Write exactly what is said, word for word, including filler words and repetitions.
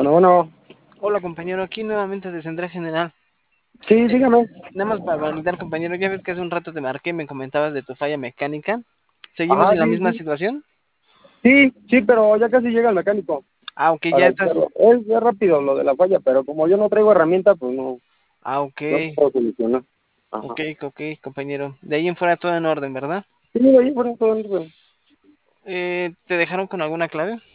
Bueno, bueno, Hola compañero, aquí nuevamente de Central General. sí, Eh, dígame. Nada más para validar compañero, ya ves que hace un rato te marqué y me comentabas de tu falla mecánica. ¿Seguimos Ajá, en la sí, misma sí. situación? Sí, sí, pero ya casi llega el mecánico Ah, ok, ya para estás. hacerlo. Es, es rápido lo de la falla, pero como yo no traigo herramienta, pues no, Ah, ok, no puedo solucionar. ok, Ajá. ok, compañero. De ahí en fuera todo en orden, ¿verdad? Sí, ahí fueron todo en orden. Eh, ¿te dejaron con alguna clave?